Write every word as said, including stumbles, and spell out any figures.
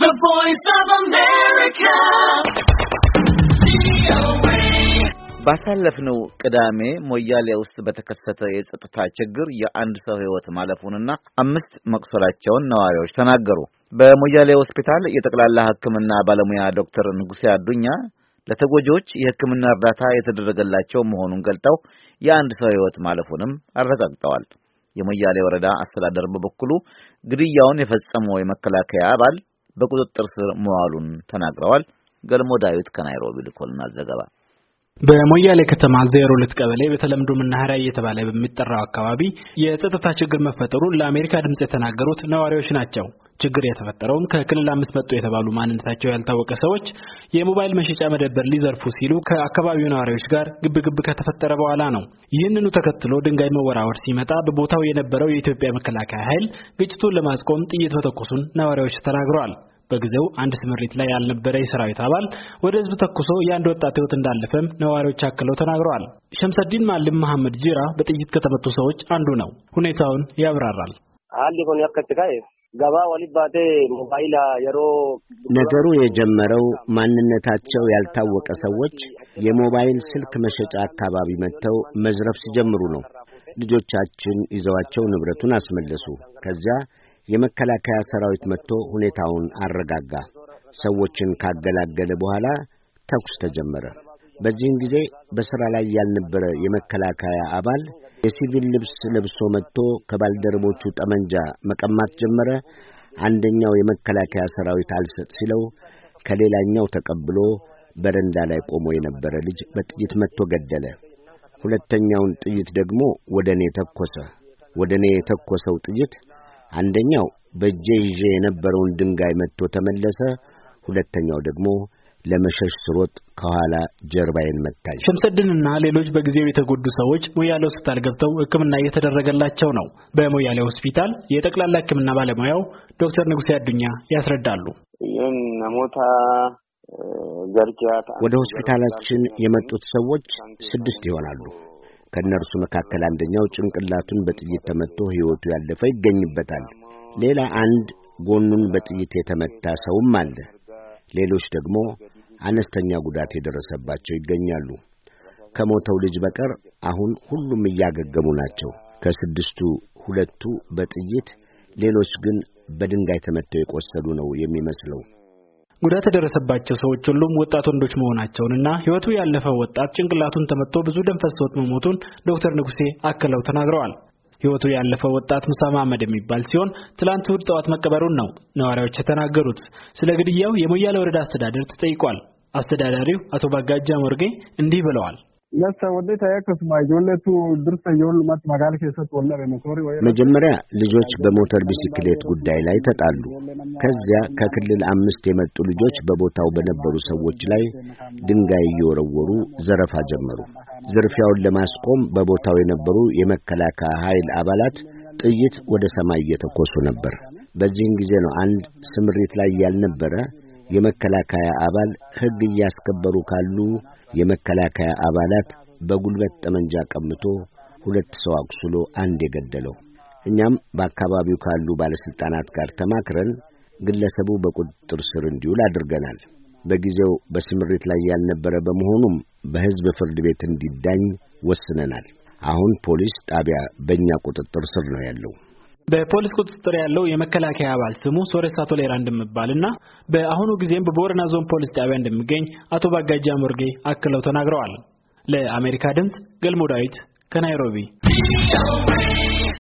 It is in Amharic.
The Voice of America. ባሳለፍነው ቅዳሜ ሞያሌ ውስጥ በተከሰተ የጸጥታ ችግር የአንድ ሰው ሕይወት ማለፉንና አምስት መቁሰላቸውን ነዋሪዎች ተናገሩ። በሞያሌ ሆስፒታል የጠቅላላ ሕክምና ባለሙያ ዶክተር ንጉሴ አዱኛ ለተጎጂዎች የሕክምና እርዳታ የተደረገላቸው መሆኑን ገልጠው የአንድ ሰው ሕይወት ማለፉንም አረጋግጠዋል። የሞያሌ ወረዳ አስተዳደር በበኩሉ ግድያውን የፈጸመው የመከላከያ አባል በቁጥጥር ስር መዋሉን ተናግረዋል። ገልሞ ዳዊት ከናይሮቢ ልኮልናል ዘገባ። በሞያሌ ከተማ ዜሮ ሁለት ቀበሌ በተለምዶ መናኸሪያ እየተባለ በሚጠራው አካባቢ የጸጥታ ችግር መፈጠሩን ለአሜሪካ ድምጽ የተናገሩት ነዋሪዎች ናቸው። ችግር የተፈጠረውም ከክልል አምስት መጡ የተባሉ ማንነታቸው ያልታወቀ ሰዎች የሞባይል መሸጫ መደብር ሊዘርፉ ሲሉ ከአካባቢው ነዋሪዎች ጋር ግብግብ ከተፈጠረ በኋላ ነው። ይህንኑ ተከትሎ ድንጋይ መወራወር ሲመጣ በቦታው የነበረው የኢትዮጵያ መከላከያ ኃይል ግጭቱን ለማስቆም ጥይት መተኮሱን ነዋሪዎች ተናግረዋል። በጊዜው አንድ ስምሪት ላይ ያልነበረ የሰራዊት አባል ወደ ህዝብ ተኩሶ የአንድ ወጣት ህይወት እንዳለፈም ነዋሪዎች አክለው ተናግረዋል። ሸምሰዲን ማልም መሐመድ ጂራ በጥይት ከተመቱ ሰዎች አንዱ ነው። ሁኔታውን ያብራራል። ነገሩ የጀመረው ማንነታቸው ያልታወቀ ሰዎች የሞባይል ስልክ መሸጫ አካባቢ መጥተው መዝረፍ ሲጀምሩ ነው። ልጆቻችን ይዘዋቸው ንብረቱን አስመለሱ። ከዚያ የመከላከያ ሰራዊት መጥቶ ሁኔታውን አረጋጋ። ሰዎችን ካገላገለ በኋላ ተኩስ ተጀመረ። በዚህም ጊዜ በስራ ላይ ያልነበረ የመከላከያ አባል የሲቪል ልብስ ለብሶ መጥቶ ከባልደረቦቹ ጠመንጃ መቀማት ጀመረ። አንደኛው የመከላከያ ሰራዊት አልሰጥ ሲለው ከሌላኛው ተቀብሎ በረንዳ ላይ ቆሞ የነበረ ልጅ በጥይት መጥቶ ገደለ። ሁለተኛውን ጥይት ደግሞ ወደኔ ተኮሰ። ወደኔ የተኮሰው ጥይት አንደኛው በእጄ ይዤ የነበረውን ድንጋይ መጥቶ ተመለሰ። ሁለተኛው ደግሞ ለመሸሽ ስሮጥ ከኋላ ጀርባዬን መታኝ። ሸምሰድንና ሌሎች በጊዜው የተጎዱ ሰዎች ሞያሌ ሆስፒታል ገብተው ሕክምና እየተደረገላቸው ነው። በሞያሌ ሆስፒታል የጠቅላላ ሕክምና ባለሙያው ዶክተር ንጉሴ አዱኛ ያስረዳሉ። ወደ ሆስፒታላችን የመጡት ሰዎች ስድስት ይሆናሉ። ከነርሱ መካከል አንደኛው ጭንቅላቱን በጥይት ተመትቶ ሕይወቱ ያለፈ ይገኝበታል። ሌላ አንድ ጎኑን በጥይት የተመታ ሰውም አለ። ሌሎች ደግሞ አነስተኛ ጉዳት የደረሰባቸው ይገኛሉ። ከሞተው ልጅ በቀር አሁን ሁሉም እያገገሙ ናቸው። ከስድስቱ ሁለቱ በጥይት ሌሎች ግን በድንጋይ ተመተው የቆሰሉ ነው የሚመስለው። ጉዳት የደረሰባቸው ሰዎች ሁሉም ወጣት ወንዶች መሆናቸውንና ሕይወቱ ያለፈው ወጣት ጭንቅላቱን ተመትቶ ብዙ ደም ፈሶት መሞቱን ዶክተር ንጉሴ አክለው ተናግረዋል። ሕይወቱ ያለፈው ወጣት ሙሳ መሐመድ የሚባል ሲሆን ትላንት እሑድ ጠዋት መቀበሩን ነው ነዋሪዎች የተናገሩት። ስለ ግድያው የሞያሌ ወረዳ አስተዳደር ተጠይቋል። አስተዳዳሪው አቶ ባጋጃ ሞርጌ እንዲህ ብለዋል። መጀመሪያ ልጆች በሞተር ቢሲክሌት ጉዳይ ላይ ተጣሉ። ከዚያ ከክልል አምስት የመጡ ልጆች በቦታው በነበሩ ሰዎች ላይ ድንጋይ እየወረወሩ ዘረፋ ጀመሩ። ዝርፊያውን ለማስቆም በቦታው የነበሩ የመከላከያ ኃይል አባላት ጥይት ወደ ሰማይ እየተኮሱ ነበር። በዚህም ጊዜ ነው አንድ ስምሪት ላይ ያልነበረ የመከላከያ አባል ሕግ እያስከበሩ ካሉ የመከላከያ አባላት በጉልበት ጠመንጃ ቀምቶ ሁለት ሰው አቁስሎ አንድ የገደለው። እኛም በአካባቢው ካሉ ባለስልጣናት ጋር ተማክረን ግለሰቡ በቁጥጥር ስር እንዲውል አድርገናል። በጊዜው በስምሪት ላይ ያልነበረ በመሆኑም በሕዝብ ፍርድ ቤት እንዲዳኝ ወስነናል። አሁን ፖሊስ ጣቢያ በእኛ ቁጥጥር ስር ነው ያለው። በፖሊስ ቁጥጥር ያለው የመከላከያ አባል ስሙ ሶሬሳ ቶሌራ እንደሚባልና በአሁኑ ጊዜም በቦረና ዞን ፖሊስ ጣቢያ እንደሚገኝ አቶ ባጋጃ ሞርጌ አክለው ተናግረዋል። ለአሜሪካ ድምጽ ገልሞ ዳዊት ከናይሮቢ